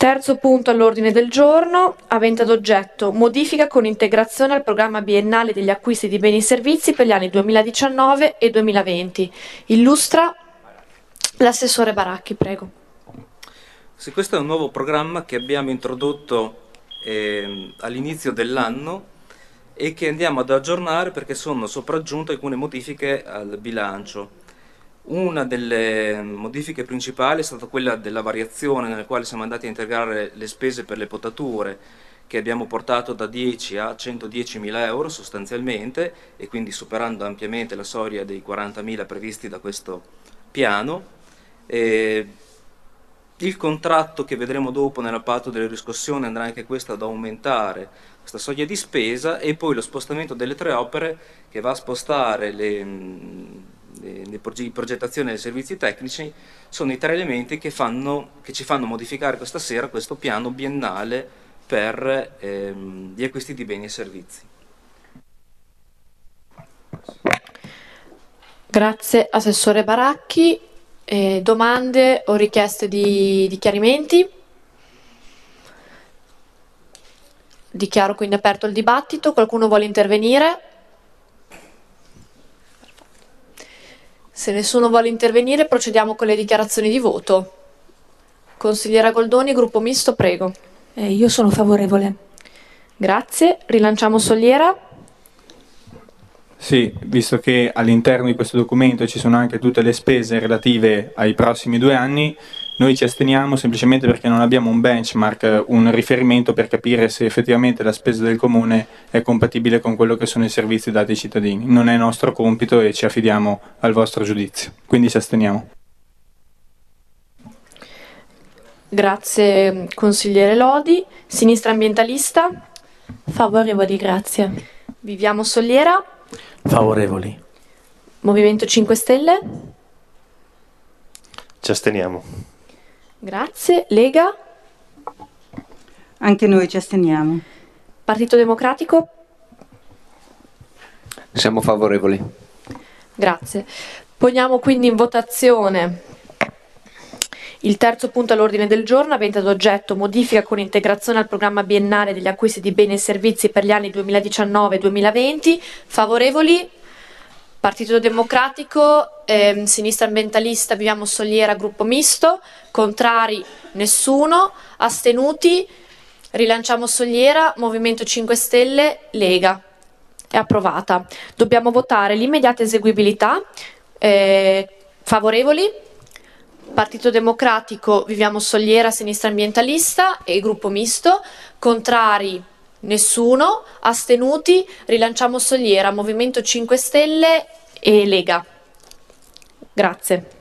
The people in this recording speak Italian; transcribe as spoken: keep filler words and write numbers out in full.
Terzo punto all'ordine del giorno, avente ad oggetto modifica con integrazione al programma biennale degli acquisti di beni e servizi per gli anni duemiladiciannove e duemilaventi. Illustra l'assessore Baracchi, prego. Sì, questo è un nuovo programma che abbiamo introdotto eh, all'inizio dell'anno e che andiamo ad aggiornare perché sono sopraggiunte alcune modifiche al bilancio. Una delle modifiche principali è stata quella della variazione, nella quale siamo andati a integrare le spese per le potature, che abbiamo portato da dieci a centodiecimila euro sostanzialmente, e quindi superando ampiamente la soglia dei quarantamila previsti da questo piano. E il contratto che vedremo dopo nella patto delle riscossioni andrà anche questo ad aumentare questa soglia di spesa, e poi lo spostamento delle tre opere che va a spostare le, le, le progettazioni dei servizi tecnici sono i tre elementi che, fanno, che ci fanno modificare questa sera questo piano biennale per ehm, gli acquisti di beni e servizi. Grazie Assessore Baracchi. Eh, domande o richieste di, di chiarimenti? Dichiaro quindi aperto il dibattito. Qualcuno vuole intervenire? Se nessuno vuole intervenire, procediamo con le dichiarazioni di voto. Consigliera Goldoni, gruppo misto, prego. Eh, io sono favorevole. Grazie. Rilanciamo Soliera. Sì, visto che all'interno di questo documento ci sono anche tutte le spese relative ai prossimi due anni, noi ci asteniamo semplicemente perché non abbiamo un benchmark, un riferimento per capire se effettivamente la spesa del comune è compatibile con quello che sono i servizi dati ai cittadini. Non è nostro compito e ci affidiamo al vostro giudizio, quindi ci asteniamo. Grazie consigliere Lodi. Sinistra ambientalista. Favorevoli, grazie. Viviamo Soliera. Favorevoli. Movimento cinque Stelle. Ci asteniamo. Grazie. Lega. Anche noi ci asteniamo. Partito Democratico. Siamo favorevoli. Grazie. Poniamo quindi in votazione il terzo punto all'ordine del giorno, avente ad oggetto modifica con integrazione al programma biennale degli acquisti di beni e servizi per gli anni duemiladiciannove e duemilaventi. Favorevoli? Partito Democratico, ehm, Sinistra Ambientalista, Viviamo Soliera, gruppo misto. Contrari? Nessuno. Astenuti? Rilanciamo Soliera, Movimento cinque Stelle, Lega. È approvata. Dobbiamo votare l'immediata eseguibilità. Eh, favorevoli? Partito Democratico, Viviamo Soliera, Sinistra Ambientalista e gruppo misto. Contrari? Nessuno. Astenuti? Rilanciamo Soliera, Movimento cinque Stelle e Lega. Grazie.